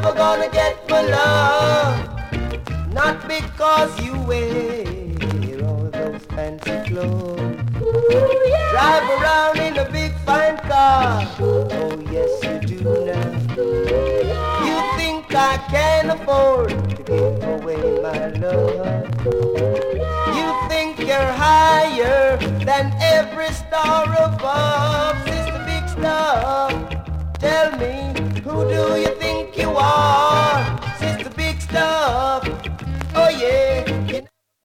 never gonna get my love. Not because you wear all those fancy clothes. Drive around in a big fine car. Oh yes you do now. You think I can afford to give away my love. You think you're higher than every star above. Sister Big Star, tell me, who do you